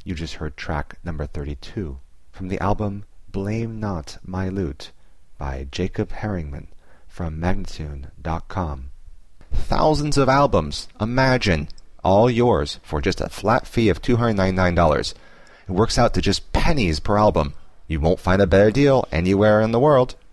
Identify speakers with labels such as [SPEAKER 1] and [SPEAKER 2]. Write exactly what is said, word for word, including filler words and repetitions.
[SPEAKER 1] You just heard track number thirty-two from the album Blame Not My Lute by Jacob Herringman from Magnatune dot com. Thousands of albums, imagine, all yours for just a flat fee of two hundred ninety-nine dollars. It works out to just pennies per album. You won't find a better deal anywhere in the world.